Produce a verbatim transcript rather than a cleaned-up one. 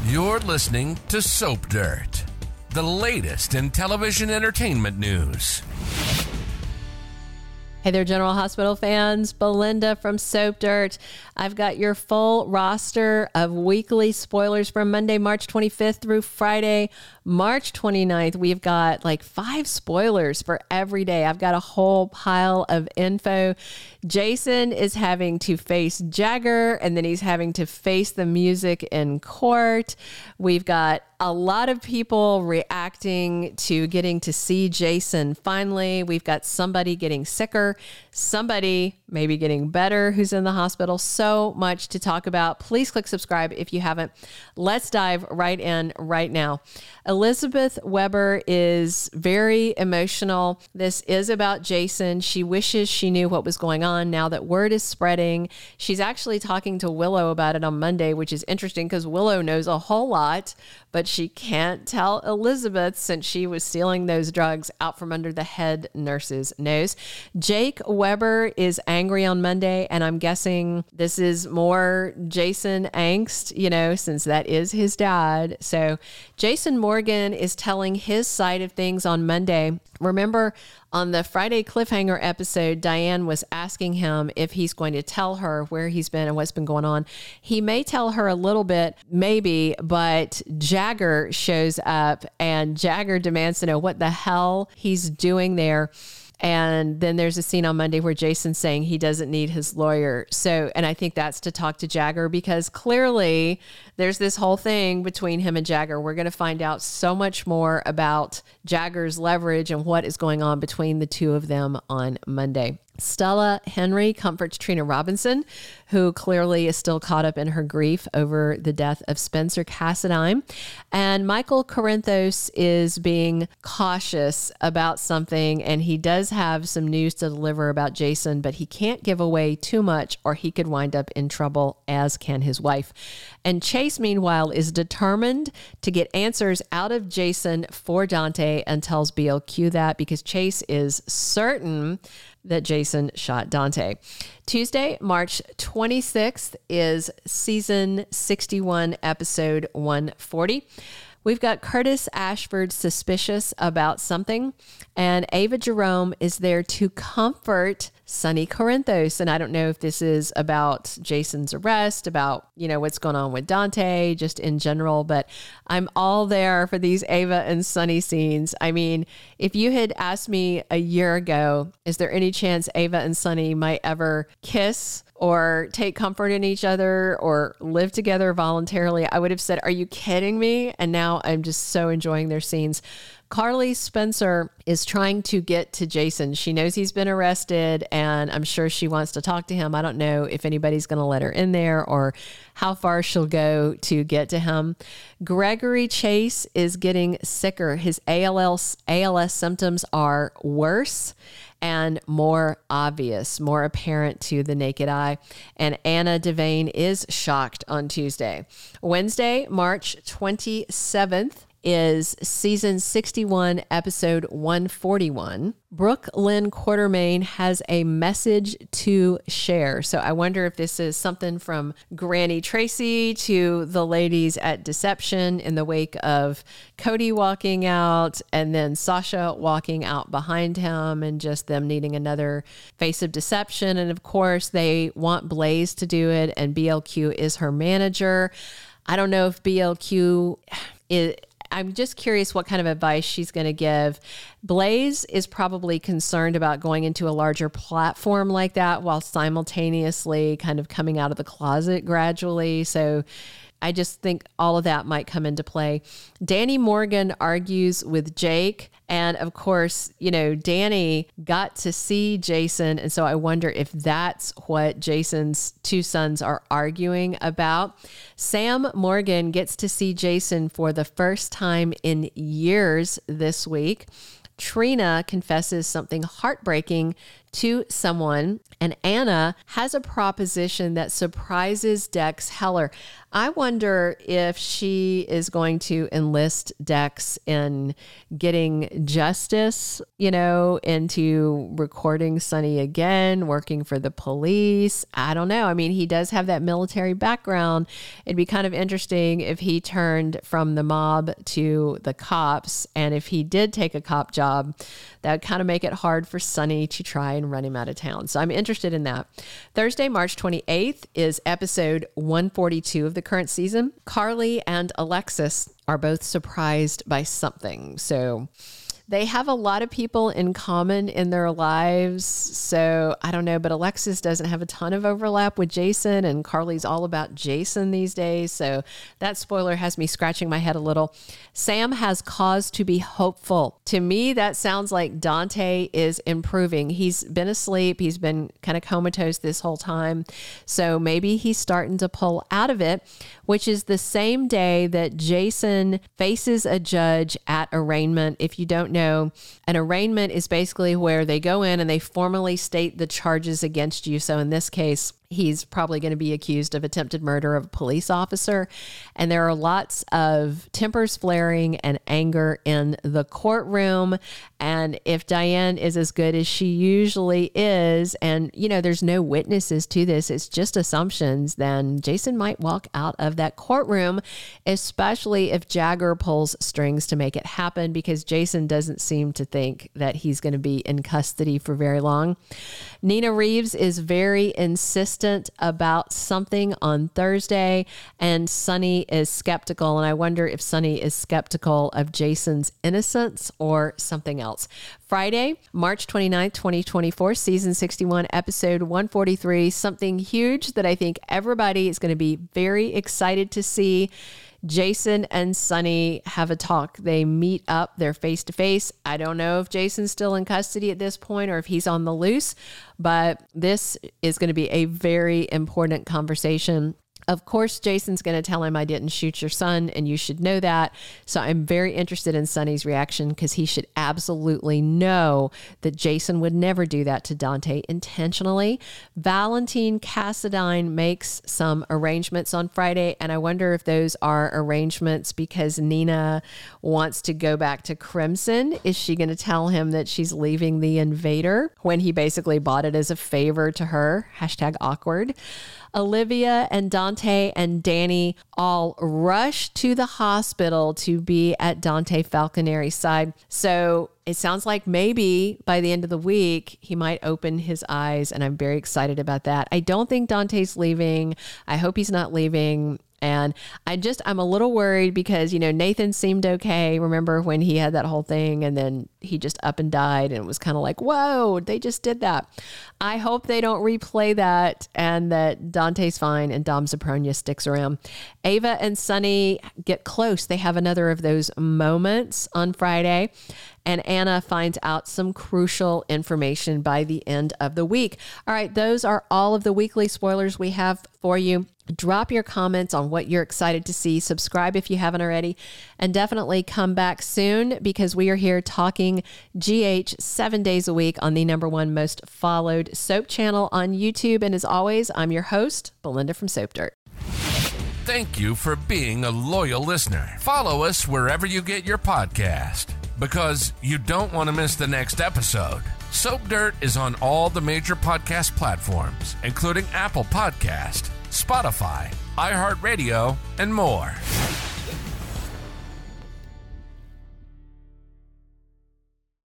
You're listening to Soap Dirt, the latest in television entertainment news. Hey there, General Hospital fans. Belinda from Soap Dirt. I've got your full roster of weekly spoilers from Monday, March twenty-fifth through Friday, March twenty-ninth. We've got like five spoilers for every day. I've got a whole pile of info. Jason is having to face Jagger, and then he's having to face the music in court. We've got a lot of people reacting to getting to see Jason finally. We've got somebody getting sicker, somebody maybe getting better who's in the hospital. So much to talk about. Please click subscribe if you haven't. Let's dive right in right now. Elizabeth Weber is very emotional. This is about Jason. She wishes she knew what was going on now that word is spreading. She's actually talking to Willow about it on Monday, which is interesting because Willow knows a whole lot, but she can't tell Elizabeth since she was stealing those drugs out from under the head nurse's nose. Jake Weber is angry on Monday, and I'm guessing this is more Jason angst, you know, since that is his dad. So Jason Morgan is telling his side of things on Monday. Remember, on the Friday cliffhanger episode, Diane was asking him if he's going to tell her where he's been and what's been going on. He may tell her a little bit, maybe, but Jagger shows up and Jagger demands to know what the hell he's doing there. And then there's a scene on Monday where Jason's saying he doesn't need his lawyer. So, and I think that's to talk to Jagger because clearly there's this whole thing between him and Jagger. We're going to find out so much more about Jagger's leverage and what is going on between the two of them on Monday. Stella Henry comforts Trina Robinson, who clearly is still caught up in her grief over the death of Spencer Cassadine. And Michael Corinthos is being cautious about something, and he does have some news to deliver about Jason, but he can't give away too much or he could wind up in trouble, as can his wife. And Chase, meanwhile, is determined to get answers out of Jason for Dante and tells B L Q that because Chase is certain that Jason shot Dante. Tuesday, March twenty-sixth is season sixty-one, episode one forty. We've got Curtis Ashford suspicious about something, and Ava Jerome is there to comfort Sonny Corinthos. And I don't know if this is about Jason's arrest, about, you know, what's going on with Dante, just in general, but I'm all there for these Ava and Sonny scenes. I mean, if you had asked me a year ago, is there any chance Ava and Sonny might ever kiss or take comfort in each other or live together voluntarily, I would have said, are you kidding me? And now I'm just so enjoying their scenes. Carly Spencer is trying to get to Jason. She knows he's been arrested, and I'm sure she wants to talk to him. I don't know if anybody's going to let her in there or how far she'll go to get to him. Gregory Chase is getting sicker. His A L S, A L S symptoms are worse and more obvious, more apparent to the naked eye. And Anna Devane is shocked on Tuesday. Wednesday, March twenty-seventh, is season sixty-one, episode one forty-one. Brooke Lynn Quartermain has a message to share. So I wonder if this is something from Granny Tracy to the ladies at Deception in the wake of Cody walking out and then Sasha walking out behind him and just them needing another face of deception. And of course, they want Blaze to do it, and B L Q is her manager. I don't know if B L Q is... I'm just curious what kind of advice she's going to give. Blaze is probably concerned about going into a larger platform like that while simultaneously kind of coming out of the closet gradually. So I just think all of that might come into play. Danny Morgan argues with Jake. And of course, you know, Danny got to see Jason. And so I wonder if that's what Jason's two sons are arguing about. Sam Morgan gets to see Jason for the first time in years this week. Trina confesses something heartbreaking to someone, and Anna has a proposition that surprises Dex Heller. I wonder if she is going to enlist Dex in getting justice, you know, into recording Sonny again, working for the police. I don't know. I mean, he does have that military background. It'd be kind of interesting if he turned from the mob to the cops. And if he did take a cop job, that would kind of make it hard for Sonny to try and run him out of town. So I'm interested in that. Thursday, March twenty-eighth is episode one forty-two of the current season. Carly and Alexis are both surprised by something. So they have a lot of people in common in their lives. So I don't know, but Alexis doesn't have a ton of overlap with Jason, and Carly's all about Jason these days. So that spoiler has me scratching my head a little. Sam has cause to be hopeful. To me, that sounds like Dante is improving. He's been asleep. He's been kind of comatose this whole time. So maybe he's starting to pull out of it, which is the same day that Jason faces a judge at arraignment. If you don't know, an arraignment is basically where they go in and they formally state the charges against you. So in this case, he's probably going to be accused of attempted murder of a police officer. And there are lots of tempers flaring and anger in the courtroom. And if Diane is as good as she usually is, and, you know, there's no witnesses to this, it's just assumptions, then Jason might walk out of that courtroom, especially if Jagger pulls strings to make it happen, because Jason doesn't seem to think that he's going to be in custody for very long. Nina Reeves is very insistent about something on Thursday, and Sonny is skeptical. And I wonder if Sonny is skeptical of Jason's innocence or something else. Friday, March twenty-ninth, twenty twenty-four, season sixty-one, episode one forty-three, something huge that I think everybody is going to be very excited to see. Jason and Sonny have a talk. They meet up. They're face to face. I don't know if Jason's still in custody at this point or if he's on the loose, but this is going to be a very important conversation. Of course, Jason's going to tell him, I didn't shoot your son, and you should know that. So I'm very interested in Sonny's reaction, because he should absolutely know that Jason would never do that to Dante intentionally. Valentine Cassadine makes some arrangements on Friday, and I wonder if those are arrangements because Nina wants to go back to Crimson. Is she going to tell him that she's leaving the Invader when he basically bought it as a favor to her? Hashtag awkward. Olivia and Dante and Danny all rush to the hospital to be at Dante Falconeri's side. So it sounds like maybe by the end of the week, he might open his eyes, and I'm very excited about that. I don't think Dante's leaving. I hope he's not leaving. And I just, I'm a little worried because, you know, Nathan seemed okay. Remember when he had that whole thing and then he just up and died, and it was kind of like, whoa, they just did that. I hope they don't replay that and that Dante's fine and Dom Zapronia sticks around. Ava and Sonny get close. They have another of those moments on Friday. And Anna finds out some crucial information by the end of the week. All right, those are all of the weekly spoilers we have for you. Drop your comments on what you're excited to see. Subscribe if you haven't already. And definitely come back soon, because we are here talking G H seven days a week on the number one most followed soap channel on YouTube. And as always, I'm your host, Belinda from Soap Dirt. Thank you for being a loyal listener. Follow us wherever you get your podcast, because you don't want to miss the next episode. Soap Dirt is on all the major podcast platforms, including Apple Podcast, Spotify, iHeartRadio, and more.